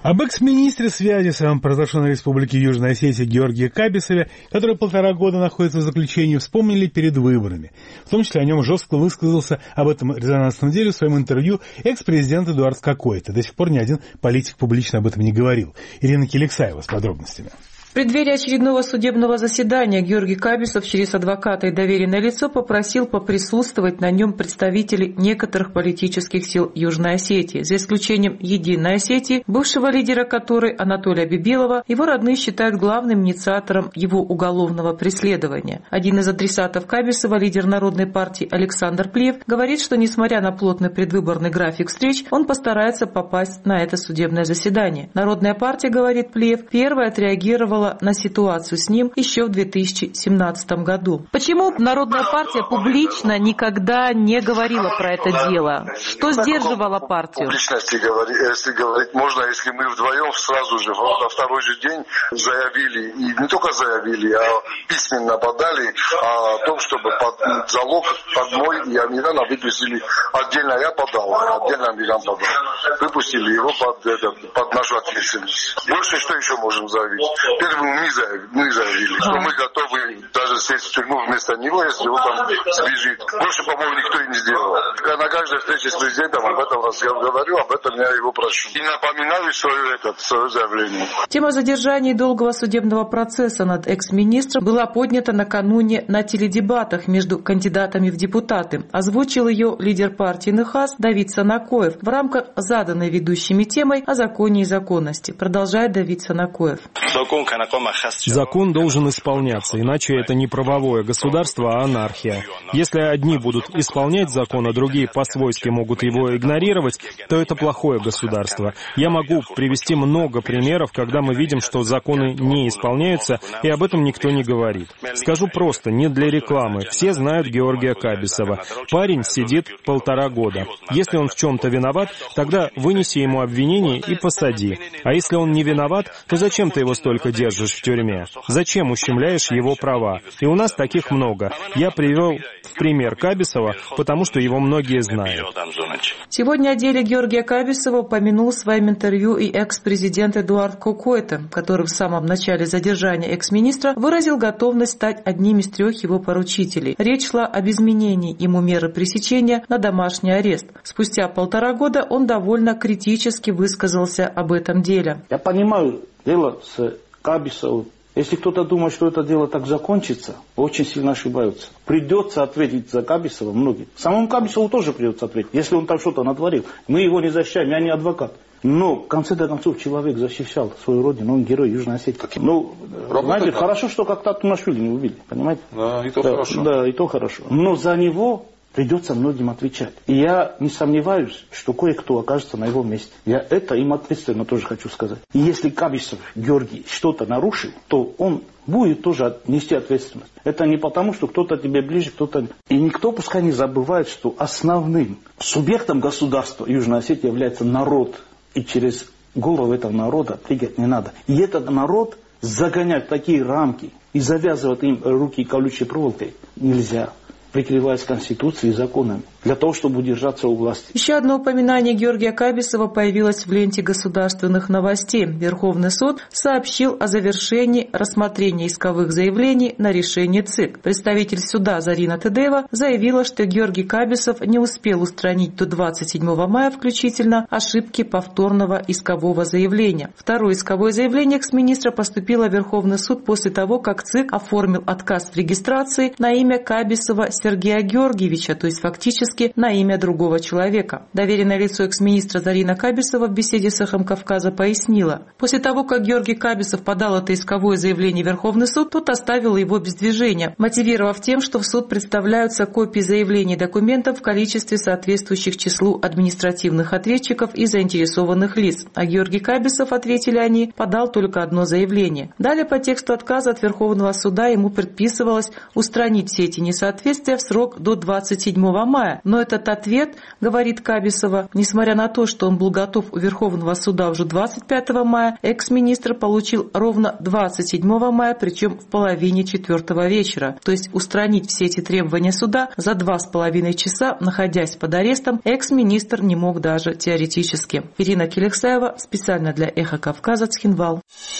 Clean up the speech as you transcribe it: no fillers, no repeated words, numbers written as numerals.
Об экс-министре связи с произошедшей на Республике Южной Осетии Георгии Кабисове, который 1,5 года находится в заключении, вспомнили перед выборами. В том числе о нем жестко высказался об этом резонансном деле в своем интервью экс-президент Эдуард Какойто. До сих пор ни один политик публично об этом не говорил. Ирина Келексаева с подробностями. В преддверии очередного судебного заседания Георгий Кабисов через адвоката и доверенное лицо попросил поприсутствовать на нем представителей некоторых политических сил Южной Осетии, за исключением Единой Осетии, бывшего лидера которой, Анатолия Бибилова, его родные считают главным инициатором его уголовного преследования. Один из адресатов Кабисова, лидер Народной партии Александр Плиев, говорит, что несмотря на плотный предвыборный график встреч, он постарается попасть на это судебное заседание. Народная партия, говорит Плиев, первая отреагировала на ситуацию с ним еще в 2017 году. Почему Народная партия публично никогда не говорила про это дело? Что сдерживало партию? Публичности, если говорить можно, если мы вдвоем сразу же на второй же день заявили, и не только заявили, а письменно подали о том, чтобы под залог под мой и Амирана выпустили отдельно, я подал, отдельно Амиран подал. Выпустили его под нашу ответственность. Больше что еще можем заявить? Мы заявили, что мы готовы даже сесть в тюрьму вместо него, если он там сбежит. Больше, по-моему, никто и не сделал. На каждой встрече с президентом об этом говорю, об этом я его прошу. И напоминаю свое заявление. Тема задержания и долгого судебного процесса над экс-министром была поднята накануне на теледебатах между кандидатами в депутаты. Озвучил ее лидер партии НХАС Давид Санакоев в рамках заданной ведущими темой о законе и законности. Продолжает Давид Санакоев. Закон должен исполняться, иначе это не правовое государство, а анархия. Если одни будут исполнять закон, а другие по-свойски могут его игнорировать, то это плохое государство. Я могу привести много примеров, когда мы видим, что законы не исполняются, и об этом никто не говорит. Скажу просто, не для рекламы. Все знают Георгия Кабисова. Парень сидит 1,5 года. Если он в чем-то виноват, тогда вынеси ему обвинение и посади. А если он не виноват, то зачем ты его столько держишь в тюрьме? Зачем ущемляешь его права? И у нас таких много. Я привел в пример Кабисова, потому что его многие знают. Сегодня о деле Георгия Кабисова упомянул в своем интервью и экс-президент Эдуард Какойто, который в самом начале задержания экс-министра выразил готовность стать одним из 3 его поручителей. Речь шла об изменении ему меры пресечения на домашний арест. Спустя 1,5 года он довольно критически высказался об этом деле. Я понимаю дело с Кабисовым. Если кто-то думает, что это дело так закончится, очень сильно ошибаются. Придется ответить за Кабисова многим. Самому Кабисову тоже придется ответить, если он там что-то натворил. Мы его не защищаем, я не адвокат. Но, в конце концов, человек защищал свою родину, он герой Южной Осетии. Ну, знаете, хорошо, что как-то Тумашвили не убили, понимаете? Да, и то хорошо. Да, и то хорошо. Но за него придется многим отвечать. И я не сомневаюсь, что кое-кто окажется на его месте. Я это им ответственно тоже хочу сказать. И если Кабисов Георгий что-то нарушил, то он будет тоже нести ответственность. Это не потому, что кто-то тебе ближе, кто-то... И никто пускай не забывает, что основным субъектом государства Южной Осетии является народ. И через голову этого народа прыгать не надо. И этот народ загонять в такие рамки и завязывать им руки колючей проволокой нельзя, прикрываясь Конституцией и законами, для того, чтобы удержаться у власти. Еще одно упоминание Георгия Кабисова появилось в ленте государственных новостей. Верховный суд сообщил о завершении рассмотрения исковых заявлений на решение ЦИК. Представитель суда Зарина Тедеева заявила, что Георгий Кабисов не успел устранить до 27 мая включительно ошибки повторного искового заявления. Второе исковое заявление экс-министра поступило в Верховный суд после того, как ЦИК оформил отказ в регистрации на имя Кабисова Сергея Георгиевича, то есть фактически на имя другого человека. Доверенное лицо экс-министра Зарина Кабисова в беседе с «Эхом Кавказа» пояснила. После того, как Георгий Кабисов подал это исковое заявление в Верховный суд, тот оставил его без движения, мотивировав тем, что в суд представляются копии заявлений и документов в количестве соответствующих числу административных ответчиков и заинтересованных лиц. А Георгий Кабисов, ответили они, подал только одно заявление. Далее по тексту отказа от Верховного суда ему предписывалось устранить все эти несоответствия в срок до 27 мая, Но этот ответ, говорит Кабисова, несмотря на то, что он был готов у Верховного суда уже 25 мая, экс-министр получил ровно 27 мая, причем в половине 4 вечера. То есть устранить все эти требования суда за 2,5 часа, находясь под арестом, экс-министр не мог даже теоретически. Ирина Келексаева, специально для «Эхо Кавказа», Цхинвал.